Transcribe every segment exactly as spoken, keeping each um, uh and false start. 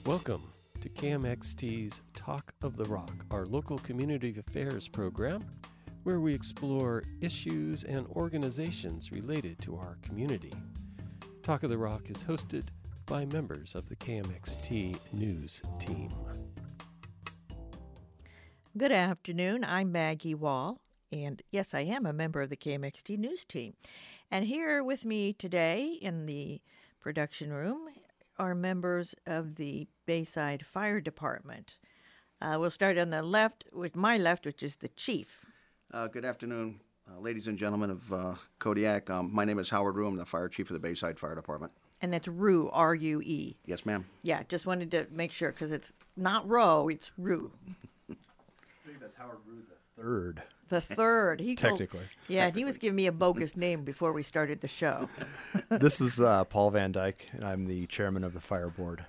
Welcome to K M X T's Talk of the Rock, our local community affairs program, where we explore issues and organizations related to our community. Talk of the Rock is hosted by members of the K M X T News team. Good afternoon. I'm Maggie Wall, and yes, I am a member of the K M X T News team. And here with me today in the production room are members of the Bayside Fire Department. Uh, we'll start on the left, with my left, which is the chief. Uh, good afternoon, uh, ladies and gentlemen of uh, Kodiak. Um, my name is Howard Rue. I'm the fire chief of the Bayside Fire Department. And that's Rue, R U E. Yes, ma'am. Yeah, just wanted to make sure, because it's not Roe, it's Rue. I think that's Howard Rue the third. The third. He told- Technically. yeah, and he was giving me a bogus name before we started the show. This is uh, Paul Van Dyke, and I'm the chairman of the fire board.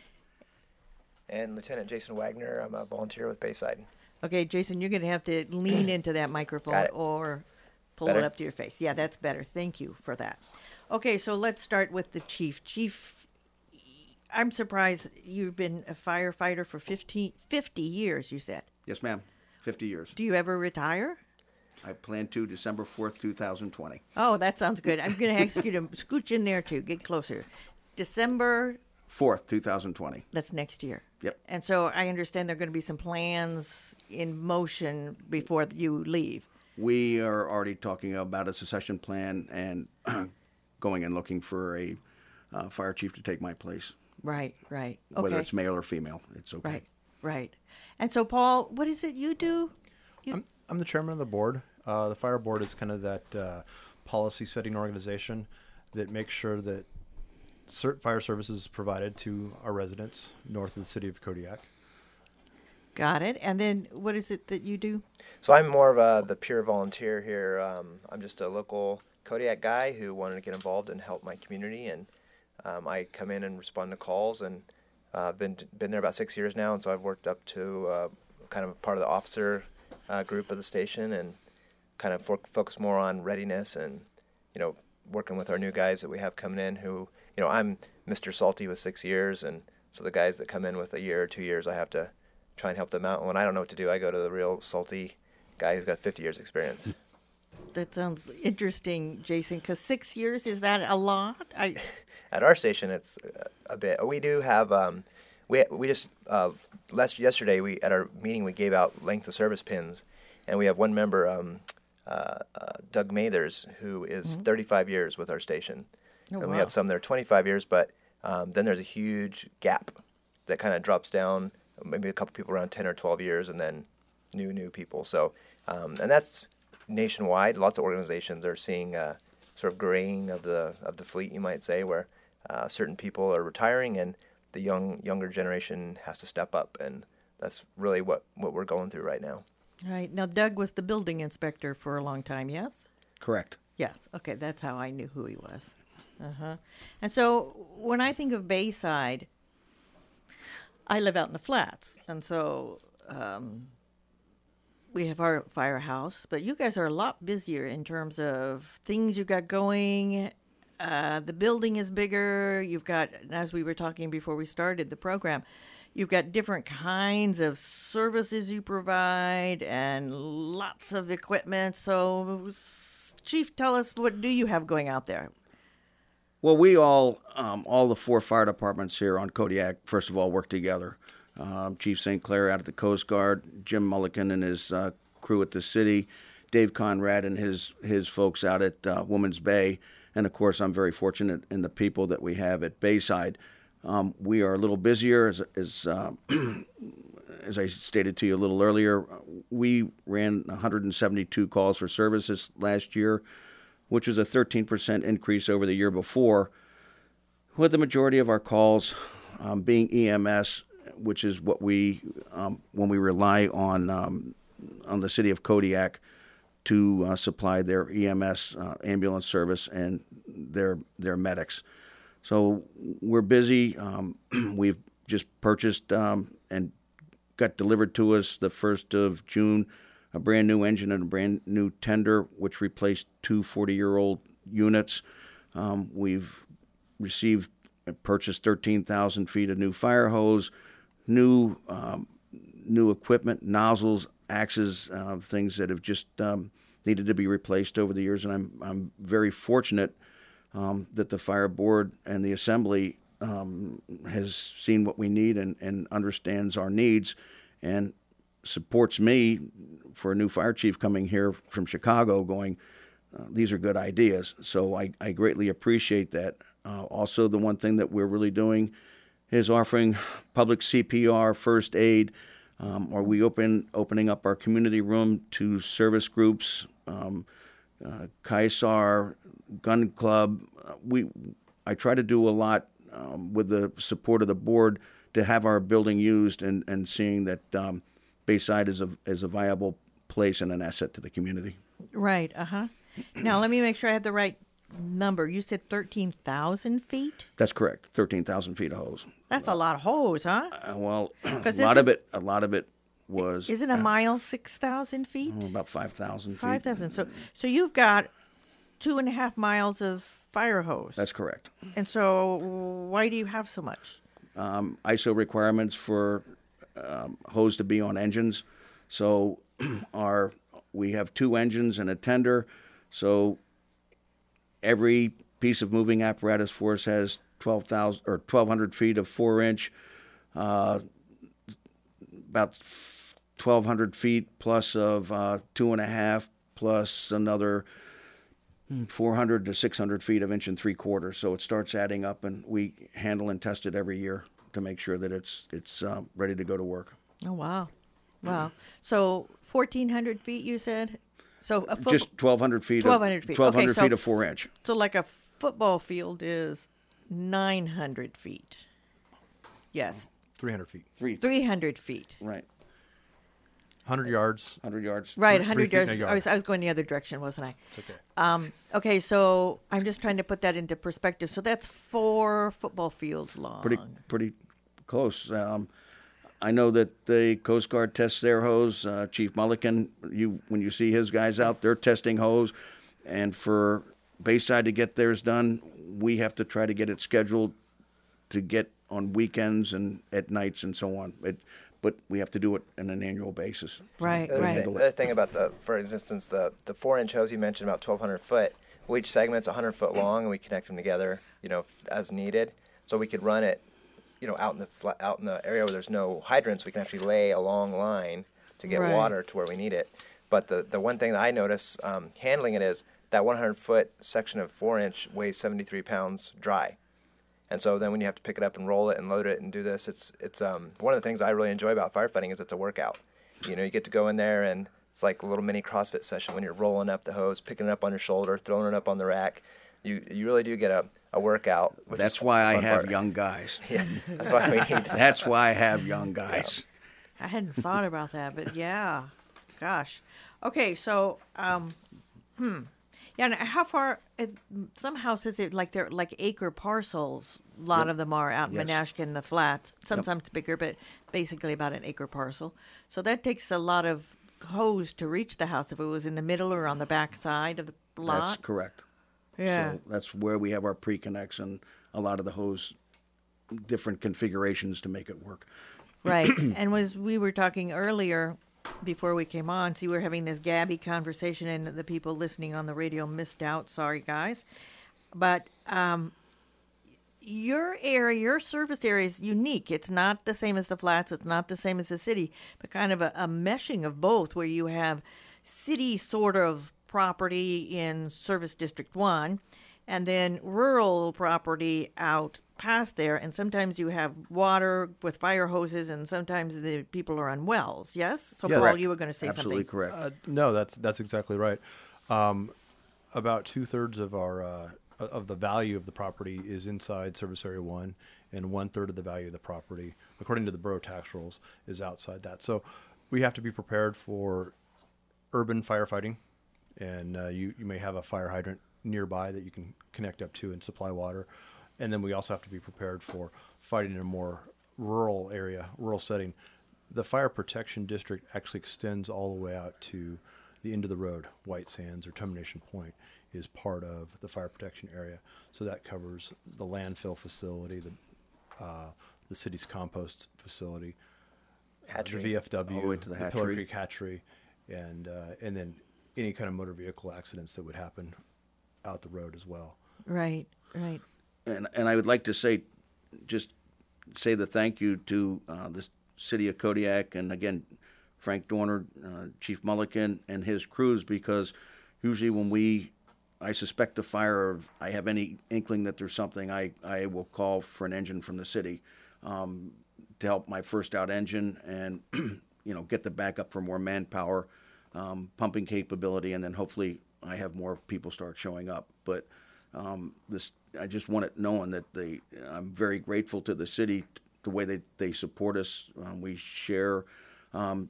And Lieutenant Jason Wagner, I'm a volunteer with Bayside. Okay, Jason, you're going to have to lean into that microphone Got it. or pull Better? it up to your face. Yeah, that's better. Thank you for that. Okay, so let's start with the chief. Chief, I'm surprised you've been a firefighter for fifteen, fifty years, you said. Yes, ma'am. fifty years. Do you ever retire? I plan to December fourth, two thousand twenty. Oh, that sounds good. I'm going to ask you to scooch in there, too. Get closer. December, fourth, two thousand twenty. that's next year. Yep. And so I understand there are going to be some plans in motion before you leave. We are already talking about a succession plan and going and looking for a uh, fire chief to take my place. Right, right. Okay. Whether it's male or female, it's okay. Right, right. And so, Paul, what is it you do? You... I'm, I'm the chairman of the board. Uh, the fire board is kind of that uh, policy-setting organization that makes sure that cert- fire services is provided to our residents north of the city of Kodiak. Got it. And then what is it that you do? So I'm more of a, the pure volunteer here. Um, I'm just a local Kodiak guy who wanted to get involved and help my community. And um, I come in and respond to calls. And I've uh, been been there about six years now. And so I've worked up to uh, kind of part of the officer uh, group of the station and kind of fo- focus more on readiness and, you know, working with our new guys that we have coming in who, you know, I'm Mister Salty with six years. And so the guys that come in with a year or two years, I have to try and help them out. And when I don't know what to do, I go to the real salty guy who's got fifty years experience. That sounds interesting, Jason, because six years, is that a lot? I... At our station, it's a bit. We do have, um, we we just, uh, last yesterday, we at our meeting, we gave out length of service pins. And we have one member, um, uh, uh, Doug Mathers, who is mm-hmm. thirty-five years with our station. Oh, and wow. we have some that are twenty-five years, but um, then there's a huge gap that kind of drops down. Maybe a couple people around ten or twelve years, and then new, new people. So, um, and that's nationwide. Lots of organizations are seeing uh, sort of graying of the of the fleet, you might say, where uh, certain people are retiring, and the young younger generation has to step up, and that's really what, what we're going through right now. All right. Now, Doug was the building inspector for a long time, yes? Correct. Yes. Okay, that's how I knew who he was. Uh-huh. And so when I think of Bayside, I live out in the flats, and so um, we have our firehouse, but you guys are a lot busier in terms of things you got going. Uh, the building is bigger. You've got, as we were talking before we started the program, you've got different kinds of services you provide and lots of equipment. So, Chief, tell us, what do you have going out there? Well, we all, um, all the four fire departments here on Kodiak, first of all, work together. Um, Chief Saint Clair out at the Coast Guard, Jim Mulligan and his uh, crew at the city, Dave Conrad and his his folks out at uh, Woman's Bay, and of course, I'm very fortunate in the people that we have at Bayside. Um, we are a little busier, as as, uh, as I stated to you a little earlier. We ran one hundred seventy-two calls for services last year, which was a thirteen percent increase over the year before, with the majority of our calls um, being E M S, which is what we, um, when we rely on um, on the city of Kodiak to uh, supply their E M S uh, ambulance service and their their medics. So we're busy. Um, we've just purchased um, and got delivered to us the first of June a brand new engine and a brand new tender, which replaced two forty-year-old units. Um, we've received purchased thirteen thousand feet of new fire hose, new um, new equipment, nozzles, axes, uh, things that have just um, needed to be replaced over the years. And I'm I'm very fortunate um, that the fire board and the assembly um, has seen what we need and, and understands our needs and supports me for a new fire chief coming here from Chicago going, uh, these are good ideas. So I, I greatly appreciate that. Uh, also, the one thing that we're really doing is offering public C P R, first aid. Um, are we open opening up our community room to service groups, um, uh, K I S A R, Gun Club? Uh, we, I try to do a lot um, with the support of the board to have our building used and, and seeing that um, Bayside is a is a viable place and an asset to the community. Right. Uh huh. Now let me make sure I have the right number. You said thirteen thousand feet. That's correct. Thirteen thousand feet of hose. That's a lot of hose, huh? Uh, well, a lot isn't- of it. A lot of it was. Isn't a mile six thousand feet? oh, about five thousand feet. Five thousand. So, so you've got two and a half miles of fire hose. That's correct. And so, why do you have so much? Um, I S O requirements for um, hose to be on engines. So our we have two engines and a tender. So every piece of moving apparatus for us has twelve thousand or twelve hundred feet of four inch, uh, about twelve hundred feet plus of uh, two and a half plus another four hundred to six hundred feet of inch and three quarters. So it starts adding up, and we handle and test it every year to make sure that it's it's um, ready to go to work. Oh wow, wow. So fourteen hundred feet, you said. So a foot- Just twelve hundred feet. twelve hundred feet. Twelve hundred Okay, so- feet of four inch. So like a football field is nine hundred feet. Yes, three hundred feet. Three. three hundred feet. Right. one hundred yards. Hundred yards. Right, Three- one hundred three feet yards. in a yard. I was I was going the other direction, wasn't I? It's okay. Um, okay, so I'm just trying to put that into perspective. So that's four football fields long. Pretty pretty close. Um, I know that the Coast Guard tests their hose. Uh, Chief Mulligan, you when you see his guys out, they're testing hose, and for Bayside to get theirs done, we have to try to get it scheduled to get on weekends and at nights and so on. It, but we have to do it on an annual basis. Right, The other, right. thing, the other thing about the, for instance, the the four inch hose you mentioned about twelve hundred foot. Well, each segment's one hundred foot long, and we connect them together, you know, f- as needed. So we could run it, you know, out in the fla- out in the area where there's no hydrants. We can actually lay a long line to get Right. water to where we need it. But the the one thing that I notice um, handling it is that one hundred foot section of four inch weighs seventy-three pounds dry. And so then when you have to pick it up and roll it and load it and do this, it's it's um, one of the things I really enjoy about firefighting is it's a workout. You know, you get to go in there and it's like a little mini CrossFit session when you're rolling up the hose, picking it up on your shoulder, throwing it up on the rack. You you really do get a, a workout. Which That's is why the I fun have part. young guys. Yeah, that's why we need. That's why I have young guys. I hadn't thought about that, but yeah, gosh. Okay, so um, hmm, yeah. And how far? It, some houses, it like they're like acre parcels. A lot Yep. of them are out in Yes. Menashkin, the flats. Sometimes bigger, but basically about an acre parcel. So that takes a lot of hose to reach the house if it was in the middle or on the back side of the lot. That's correct. Yeah. So that's where we have our pre-connects and a lot of the hose, different configurations to make it work. Right. And was we were talking earlier before we came on, see, we were having this Gabby conversation, and the people listening on the radio missed out. Sorry, guys. But um, your area, your service area is unique. It's not the same as the flats. It's not the same as the city, but kind of a, a meshing of both, where you have city sort of property in Service District one, and then rural property out past there. And sometimes you have water with fire hoses, and sometimes the people are on wells. Yes? So, Yes. Paul, Correct. you were going to say Absolutely something. correct. Uh, no, that's that's exactly right. Um, about two thirds of our uh, of the value of the property is inside Service Area One, and one third of the value of the property, according to the borough tax rolls, is outside that. So we have to be prepared for urban firefighting, and uh, you you may have a fire hydrant nearby that you can connect up to and supply water, and then we also have to be prepared for fighting in a more rural area, rural setting. The fire protection district actually extends all the way out to the end of the road, White Sands or Termination Point, is part of the fire protection area. So that covers the landfill facility, the uh, the city's compost facility, uh, the Hatchery. V F W, All the way to the Pillar hatchery. Creek Hatchery, and uh, and then any kind of motor vehicle accidents that would happen out the road as well. Right, right. And and I would like to say, just say the thank you to uh, the city of Kodiak, and again, Frank Dorner, uh, Chief Mulligan, and his crews, because usually when we, I suspect a fire, or I have any inkling that there's something, I, I will call for an engine from the city um, to help my first out engine and, you know, get the backup for more manpower, um, pumping capability, and then hopefully I have more people start showing up. But um, this, I just want it known that they, I'm very grateful to the city, the way they, they support us. Um, we share um,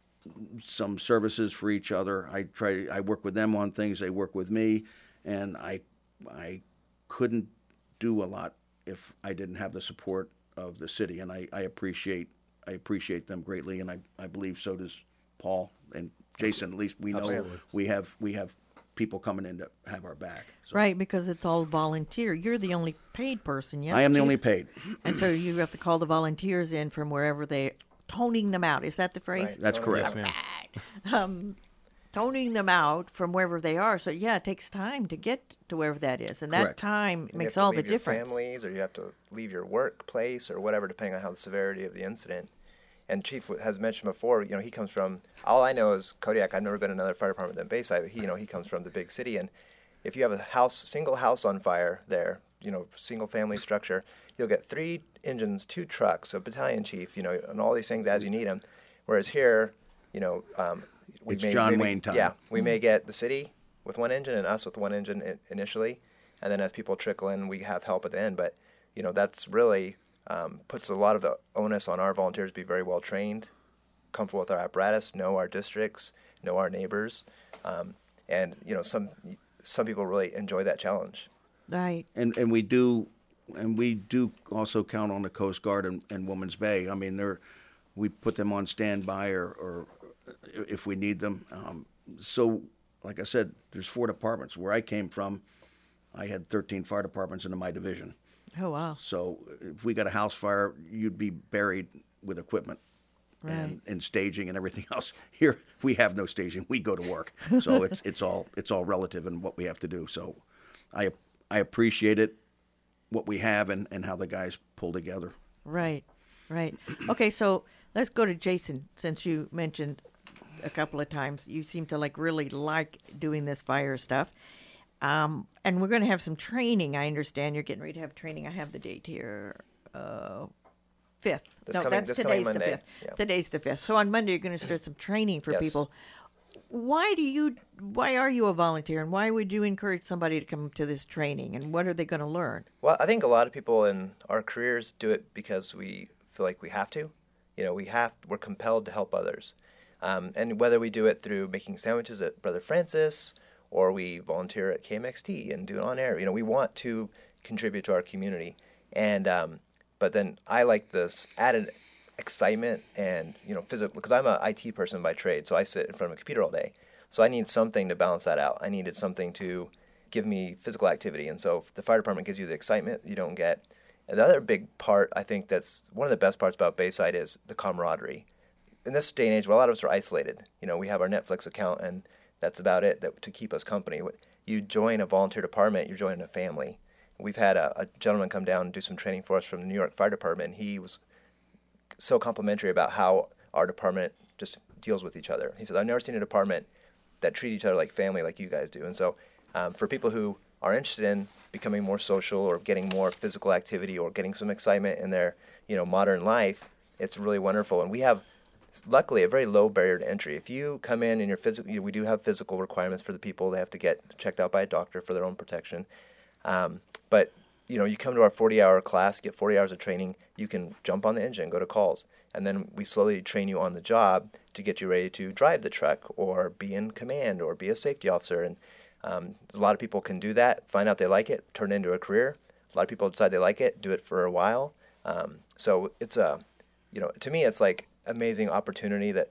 some services for each other. I try, I work with them on things, they work with me, and I, I couldn't do a lot if I didn't have the support of the city, and I, I appreciate, I appreciate them greatly, and I, I believe so does Paul and Jason. At least we know Absolutely. we have, we have people coming in to have our back. So Right, because it's all volunteer. You're the only paid person, yes? I am the Chief? only paid. And so you have to call the volunteers in from wherever they toning them out. Is that the phrase? Right. That's Totally. correct. Yes, ma'am. Um, toning them out from wherever they are. So yeah, it takes time to get to wherever that is, and that Correct. time And you makes have to all the leave your difference. Families, or you have to leave your workplace, or whatever, depending on how the severity of the incident. And Chief has mentioned before, you know, he comes from, all I know is Kodiak. I've never been in another fire department than Bayside, but he, you know, he comes from the big city. And if you have a house, single house on fire there, you know, single family structure, you'll get three engines, two trucks, a battalion chief, you know, and all these things as you need them. Whereas here, you know, um, we It's may, John maybe- Wayne time. Yeah, we may get the city with one engine and us with one engine i- initially, and then as people trickle in, we have help at the end. But you know, that's really um, puts a lot of the onus on our volunteers to be very well trained, comfortable with our apparatus, know our districts, know our neighbors, um, and you know, some some people really enjoy that challenge. Right. And and we do, and we do also count on the Coast Guard and, and Woman's Bay. I mean, they're, we put them on standby, or, or if we need them. Um, so, like I said, there's four departments. Where I came from, I had thirteen fire departments into my division. Oh wow. So if we got a house fire, you'd be buried with equipment Right. and, and staging and everything else. Here we have no staging. We go to work. So it's it's all it's all relative in what we have to do. So I I appreciate it, what we have, and, and how the guys pull together. Right. Right. Okay, so let's go to Jason, since you mentioned a couple of times you seem to like really like doing this fire stuff. Um, and we're going to have some training. I understand you're getting ready to have training. I have the date here. Uh, fifth. This no, coming- that's this coming today's the Monday. fifth. Yeah. Today's the fifth. So on Monday you're going to start some training for Yes. people. Why do you? Why are you a volunteer, and why would you encourage somebody to come to this training? And what are they going to learn? Well, I think a lot of people in our careers do it because we feel like we have to. You know, we have, we're compelled to help others. Um, and whether we do it through making sandwiches at Brother Francis, or we volunteer at K M X T and do it on air, you know, we want to contribute to our community. And, um, but then I like this added excitement and, you know, physical, because I'm an I T person by trade, so I sit in front of a computer all day. So I need something to balance that out. I needed something to give me physical activity. And so the fire department gives you the excitement you don't get. And the other big part, I think that's one of the best parts about Bayside, is the camaraderie. In this day and age, where a lot of us are isolated, you know, we have our Netflix account and that's about it that, to keep us company. You join a volunteer department, you're joining a family. We've had a, a gentleman come down and do some training for us from the New York Fire Department. He was so complimentary about how our department just deals with each other. He said, I've never seen a department that treat each other like family like you guys do. And so um, for people who are interested in becoming more social or getting more physical activity or getting some excitement in their, you know, modern life, it's really wonderful. And we have, luckily, a very low barrier to entry. If you come in and you're physical, we do have physical requirements for the people. They have to get checked out by a doctor for their own protection. Um, but, you know, you come to our forty-hour class, get forty hours of training, you can jump on the engine, go to calls, and then we slowly train you on the job to get you ready to drive the truck or be in command or be a safety officer. And um, a lot of people can do that, find out they like it, turn it into a career. A lot of people decide they like it, do it for a while. Um, so it's a, you know, to me, it's like amazing opportunity that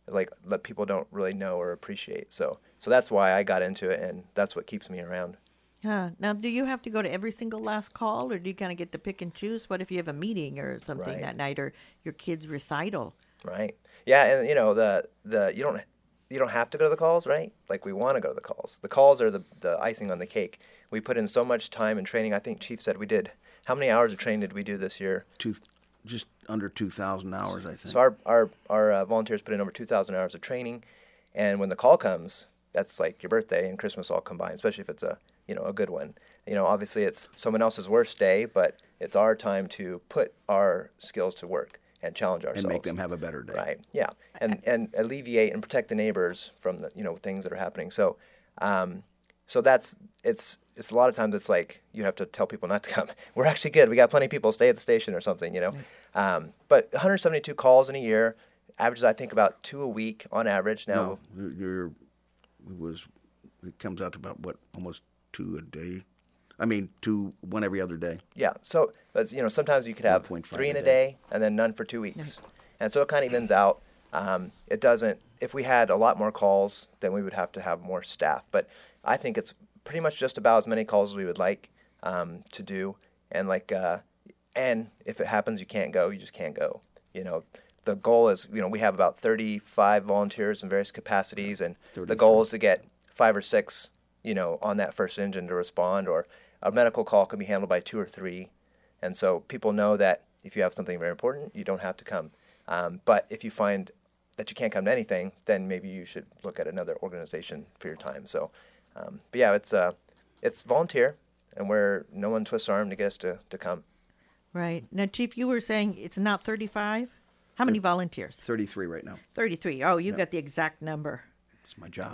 like that people don't really know or appreciate. So so that's why I got into it, and that's what keeps me around. Huh. Now, do you have to go to every single last call, or do you kind of get to pick and choose? What if you have a meeting or something Right. that night, or your kid's recital? Right. Yeah, and you know the the you don't you don't have to go to the calls, right? Like we want to go to the calls. The calls are the the icing on the cake. We put in so much time and training. I think Chief said we did. How many hours of training did we do this year? Two, just under two thousand hours, I think. So our our our uh, volunteers put in over two thousand hours of training, and when the call comes, that's like your birthday and Christmas all combined. Especially if it's a you know a good one. You know, obviously it's someone else's worst day, but it's our time to put our skills to work and challenge ourselves and make them have a better day. Right. Yeah. And and alleviate and protect the neighbors from the you know things that are happening. So, um, so that's it's it's a lot of times it's like you have to tell people not to come. We're actually good. We got plenty of people. Stay at the station or something. You know. Um, but one hundred seventy-two calls in a year, averages I think about two a week on average. Now, No, you're it was it comes out to about what almost two a day. I mean, two one every other day. yeah. So, but, you know, sometimes you could have one point five three in a a day. day and then none for two weeks, and so it kind of evens out. Um, it doesn't. If we had a lot more calls, then we would have to have more staff. But I think it's pretty much just about as many calls as we would like um, to do. And like, uh, and if it happens, you can't go. You just can't go. You know, the goal is, you know, we have about thirty-five volunteers in various capacities, and the goal is to get five or six, you know, on that first engine to respond. Or a medical call can be handled by two or three. And so people know that if you have something very important, you don't have to come. Um, but if you find that you can't come to anything, then maybe you should look at another organization for your time. So, um, but yeah, it's uh, it's volunteer, and where no one twists our arm to get us to, to come. Right. Now, Chief, you were saying it's not thirty-five? How many volunteers? thirty-three right now. thirty-three. Oh, you got the exact number. It's my job.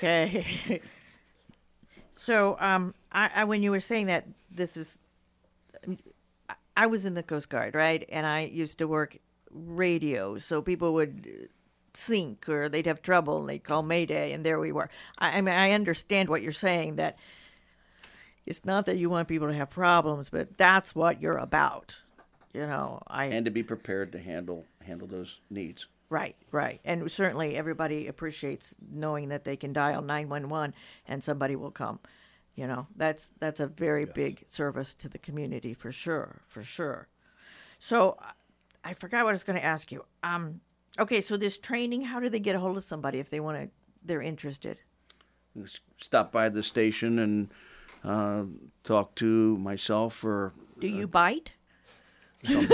Okay. So, um, I, I when you were saying that this was, I- I was in the Coast Guard, right? And I used to work radio, so people would sink or they'd have trouble and they'd call Mayday, and there we were. I, I mean, I understand what you're saying, that it's not that you want people to have problems, but that's what you're about. You know, I And to be prepared to handle handle those needs. Right, right. And certainly everybody appreciates knowing that they can dial nine one one and somebody will come. You know, that's that's a very big service to the community for sure, for sure. So I forgot what I was going to ask you. Um, okay, so this training, how do they get a hold of somebody if they want to, they're interested? Stop by the station and uh, talk to myself or Do you bite? some,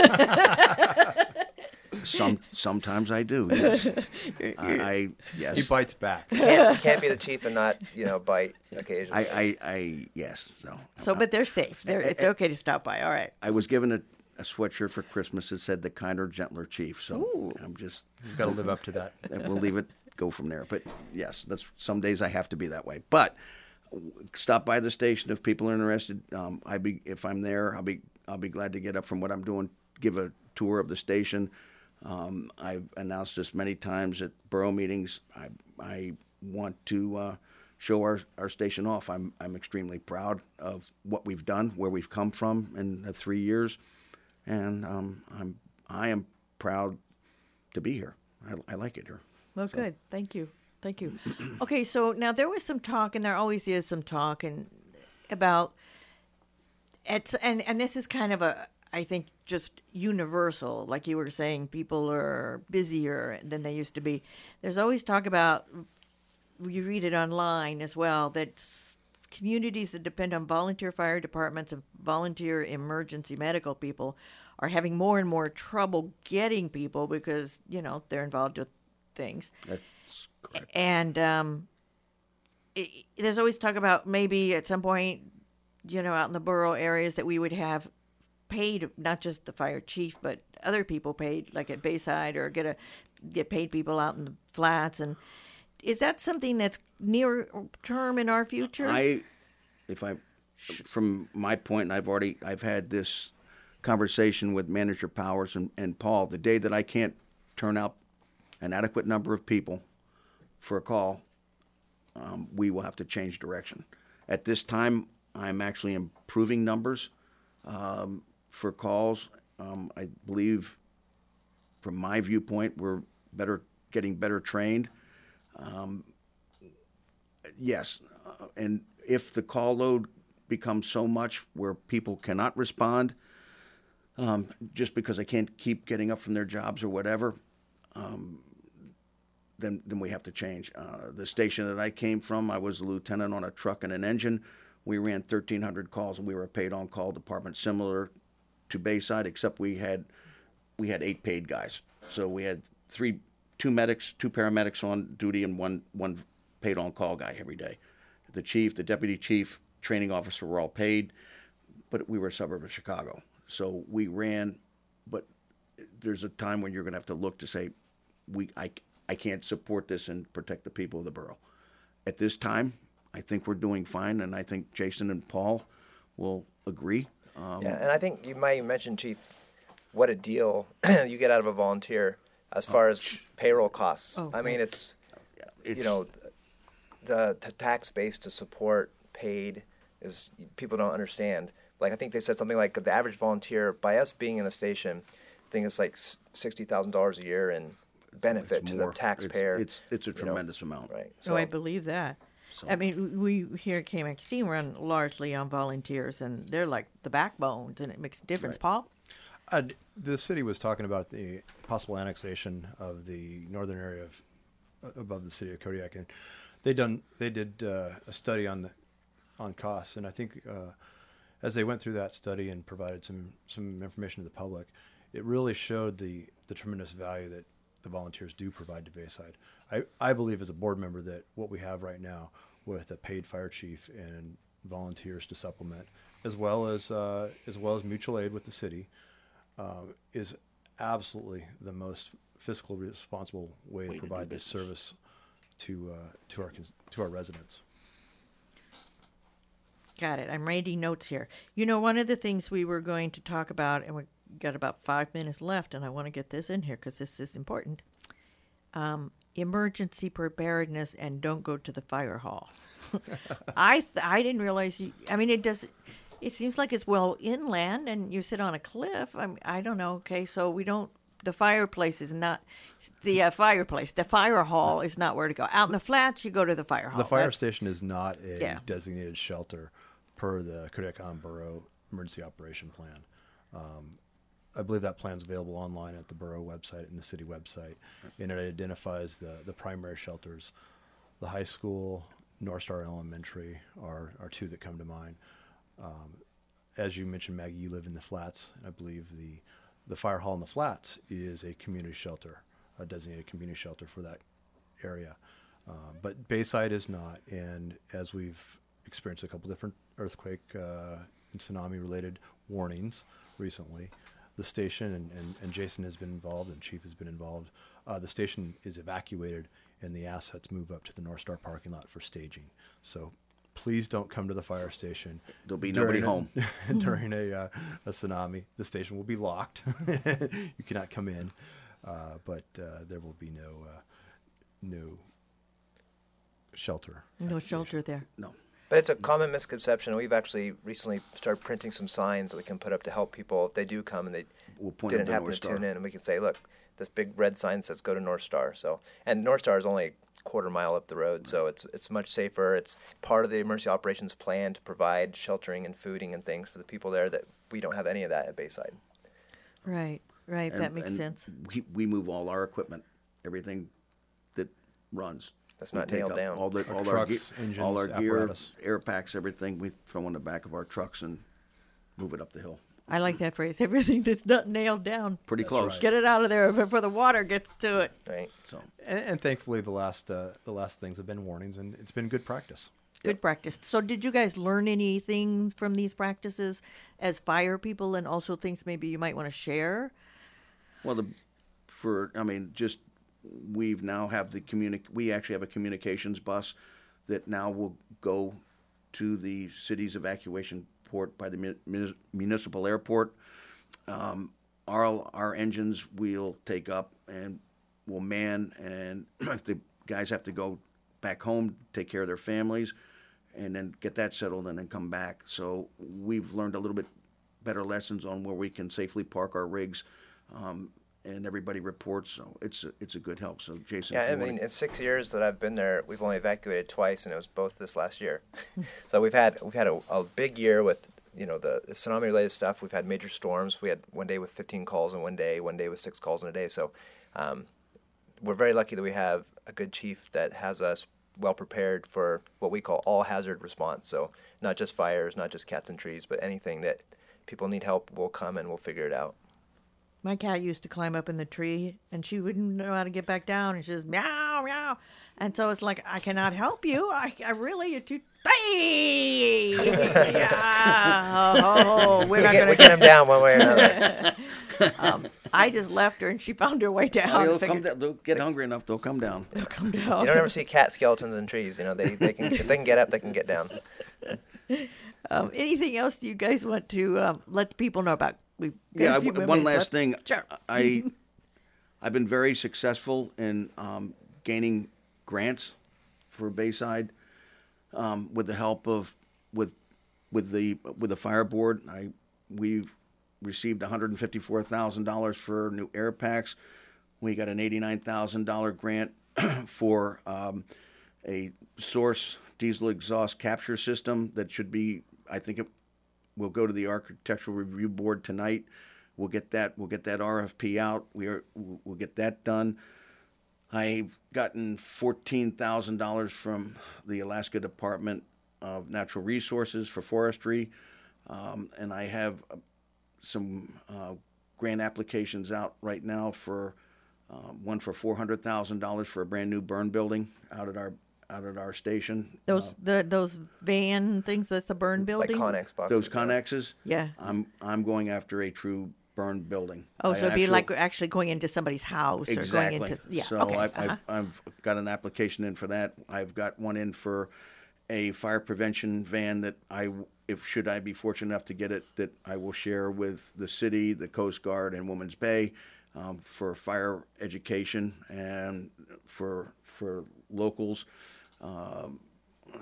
some sometimes I do. Yes, I, I yes. He bites back. Can't, can't be the chief and not you know bite occasionally. I, I, I yes. So So, but they're safe. They're, it's okay to stop by. All right. I was given a, a sweatshirt for Christmas that said the kinder, gentler chief. So Ooh. I'm just You've got to live up to that. we'll leave it go from there. But yes, that's some days I have to be that way. But stop by the station if people are interested. Um, I be if I'm there, I'll be I'll be glad to get up from what I'm doing, give a tour of the station. Um, I've announced this many times at borough meetings. I I want to uh, show our, our station off. I'm I'm extremely proud of what we've done, where we've come from in the three years, and um, I'm I am proud to be here. I, I like it here. Well, good. Thank you. Thank you. Okay, so now there was some talk, and there always is some talk, and about it's and and this is kind of a I think just universal, like you were saying, people are busier than they used to be. There's always talk about, you read it online as well, that s- communities that depend on volunteer fire departments and volunteer emergency medical people are having more and more trouble getting people because, you know, they're involved with things. That's correct. And um, it, there's always talk about maybe at some point, you know, out in the borough areas that we would have paid, not just the fire chief, but other people paid, like at Bayside, or get a get paid people out in the flats. And is that something that's near term in our future? I, if I, from my point, and I've already, I've had this conversation with Manager Powers and, and Paul. The day that I can't turn out an adequate number of people for a call, um, we will have to change direction. At this time, I'm actually improving numbers um, for calls. Um, I believe, from my viewpoint, we're better getting better trained. Um, yes, uh, and if the call load becomes so much where people cannot respond, um, just because they can't keep getting up from their jobs or whatever, um, then then we have to change. Uh, the station that I came from, I was a lieutenant on a truck and an engine. We ran thirteen hundred calls, and we were a paid on-call department, similar to Bayside, except we had we had eight paid guys. So we had three, two medics, two paramedics on duty, and one one paid on-call guy every day. The chief, the deputy chief, training officer were all paid, but we were a suburb of Chicago. So we ran, but there's a time when you're going to have to look to say, we I, I can't support this and protect the people of the borough. At this time, I think we're doing fine, and I think Jason and Paul will agree. Um, yeah, and I think you might mention, Chief, what a deal you get out of a volunteer as far oh, as payroll costs. Oh, I mean, right. it's, it's, you know, the, the tax base to support paid is, people don't understand. Like, I think they said something like the average volunteer, by us being in the station, I think it's like sixty thousand dollars a year in benefit it's to more. the taxpayer. It's, it's, it's a you know, tremendous amount. Right. So I believe that. So- I mean, we here at K M X T run largely on volunteers, and they're like the backbones, and it makes a difference. Right. Paul? Uh, the city was talking about the possible annexation of the northern area of uh, above the city of Kodiak, and they done they did uh, a study on the on costs, and I think uh, as they went through that study and provided some some information to the public, it really showed the the tremendous value that the volunteers do provide to Bayside. I, I believe as a board member that what we have right now with a paid fire chief and volunteers to supplement, as well as uh, as well as mutual aid with the city, uh, is absolutely the most fiscally responsible way, Way to to provide do this business. service to uh, to our cons- to our residents. Got it. I'm writing notes here. You know, one of the things we were going to talk about, and we got about five minutes left, and I want to get this in here because this is important. Um, emergency preparedness, and don't go to the fire hall. I th- I didn't realize you. I mean, it does. It seems like it's well inland, and you sit on a cliff. I mean, I don't know. Okay, so we don't. The fireplace is not the uh, fireplace. The fire hall is not where to go. Out in the flats, you go to the fire hall. The fire That's- station is not a Yeah. designated shelter per the Kodiak Island Borough Emergency Operation Plan. Um, I believe that plan is available online at the borough website and the city website, and it identifies the, the primary shelters. The high school, North Star Elementary are, are two that come to mind. Um, as you mentioned, Maggie, you live in the flats, and I believe the, the fire hall in the flats is a community shelter, a designated community shelter for that area. Uh, but Bayside is not, and as we've experienced a couple different earthquake uh, and tsunami-related warnings recently, the station, and, and, and Jason has been involved, and Chief has been involved, uh, the station is evacuated, and the assets move up to the North Star parking lot for staging. So please don't come to the fire station. There'll be during nobody a- home. during a, uh, a tsunami. The station will be locked. You cannot come in, uh, but uh, there will be no uh, no shelter. at No the station. shelter there. No. But it's a common misconception. We've actually recently started printing some signs that we can put up to help people if they do come and they We'll point didn't them to happen North to Star. tune in, and we can say, look, this big red sign says go to North Star. So, and North Star is only a quarter mile up the road, so it's it's much safer. It's part of the emergency operations plan to provide sheltering and fooding and things for the people there that we don't have any of that at Bayside. Right, right. that And- makes and sense. We, we move all our equipment, everything that runs. That's We not take nailed up down. All, the, Our all, trucks, our, ge- all our engines, gear, apparatus. air packs, everything, we throw in the back of our trucks and move it up the hill. I like that phrase. Everything that's not nailed down. Pretty That's close. right. Get it out of there before the water gets to it. Right. So And, and thankfully, the last uh, the last things have been warnings, and it's been good practice. Good practice. So, did you guys learn anything from these practices as fire people, and also things maybe you might want to share? Well, the for I mean, just we've now have the communic. We actually have a communications bus that now will go to the city's evacuation port by the mun- munis- municipal airport. Um, our our engines we'll take up and we'll man, and if the guys have to go back home, take care of their families, and then get that settled, and then come back. So we've learned a little bit better lessons on where we can safely park our rigs. Um, and everybody reports. So it's a, it's a good help. So Jason, Yeah, if you I mean, wanna- in six years that I've been there, we've only evacuated twice, and it was both this last year. So we've had we've had a, a big year with you know the, the tsunami-related stuff. We've had major storms. We had one day with fifteen calls in one day, one day with six calls in a day. So um, we're very lucky that we have a good chief that has us well prepared for what we call all hazard response. So not just fires, not just cats and trees, but anything that people need help, we'll come and we'll figure it out. My cat used to climb up in the tree, and she wouldn't know how to get back down, and she just meow, meow. And so it's like, I cannot help you. I, I really, you're too... Hey! Yeah. Oh, we're We not get, going we get him down one way or another. um, I just left her, and she found her way down. they'll, Figured, come down, they'll get hungry enough, they'll come down. They'll come down. You don't ever see cat skeletons in trees. You know, they, they can if they can get up, they can get down. Um, anything else you guys want to um, let the people know about? We've got Yeah, a few w- more one minutes last left. thing. Sure. I, I've been very successful in um, gaining grants for Bayside um, with the help of with with the with the fire board. I we've received one hundred fifty-four thousand dollars for new air packs. We got an eighty-nine thousand dollars grant for um, a source diesel exhaust capture system that should be. I think it will go to the Architectural Review Board tonight. We'll get that. We'll get that R F P out. We are. We'll get that done. I've gotten fourteen thousand dollars from the Alaska Department of Natural Resources for forestry, um, and I have uh, some uh, grant applications out right now for um, one for four hundred thousand dollars for a brand new burn building out at our out at our station. Those Uh, the those van things. That's the burn Like building. Connex boxes. those Connexes. Yeah. I'm I'm going after a true burn building. Oh, I so it'd be actually- like actually going into somebody's house Exactly. or going into yeah. So okay. I, uh-huh. I, I've got an application in for that. I've got one in for a fire prevention van that I, if should I be fortunate enough to get it, that I will share with the city, the Coast Guard, and Woman's Bay um, for fire education and for for locals. Um, uh,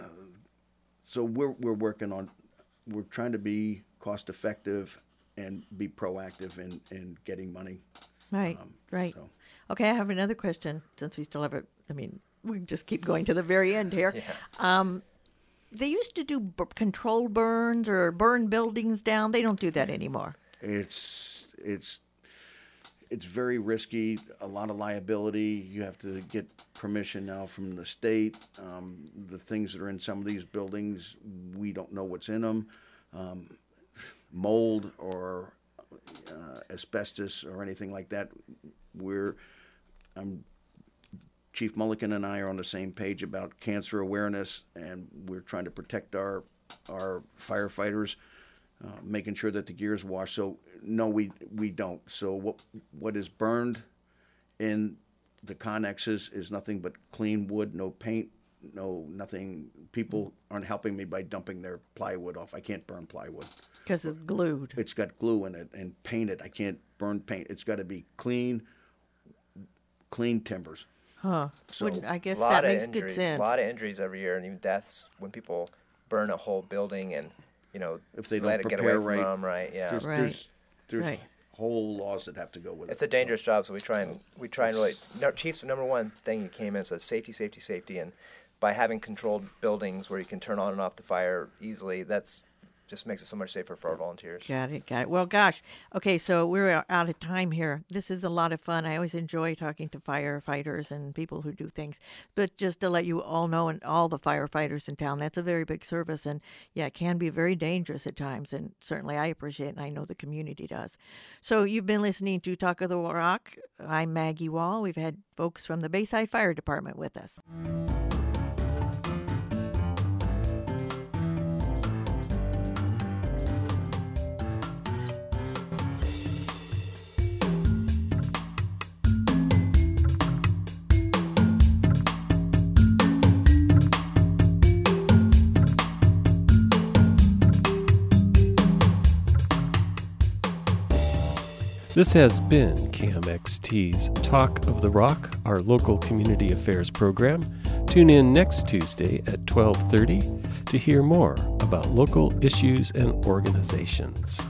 so we're we're working on, we're trying to be cost effective and be proactive in, in getting money. Right, Um, right. so. Okay, I have another question since we still have it. I mean, we just keep going to the very end here. Yeah. Um, they used to do b- controlled burns or burn buildings down. They don't do that anymore. It's it's it's very risky. A lot of liability. You have to get permission now from the state. Um, the things that are in some of these buildings, we don't know what's in them. Um, mold or uh, asbestos or anything like that. We're um, Chief Mulliken and I are on the same page about cancer awareness, and we're trying to protect our our firefighters. Uh, making sure that the gear's washed. So no, we we don't. So what what is burned in the Connexes is nothing but clean wood, no paint, no nothing. People aren't helping me by dumping their plywood off. I can't burn plywood. Because it's glued. It's got glue in it and painted. I can't burn paint. It's got to be clean, clean timbers. Huh. So- Wouldn't- I guess A lot that of makes injuries, good sense. A lot of injuries every year, and even deaths when people burn a whole building and you know If they let don't it get away prepare from right, them. Right? Yeah. There's Right. there's, there's Right. whole laws that have to go with It's it. a dangerous job, so we try and we try and really. No, Chief's number one thing he came in says safety, safety, safety, and by having controlled buildings where you can turn on and off the fire easily, that's just makes it so much safer for our volunteers. Got it, got it. Well, gosh. Okay, so we're out of time here. This is a lot of fun. I always enjoy talking to firefighters and people who do things. But just to let you all know, and all the firefighters in town, that's a very big service. And yeah, it can be very dangerous at times. And certainly I appreciate it, and I know the community does. So you've been listening to Talk of the Rock. I'm Maggie Wall. We've had folks from the Bayside Fire Department with us. This has been K M X T's Talk of the Rock, our local community affairs program. Tune in next Tuesday at twelve thirty to hear more about local issues and organizations.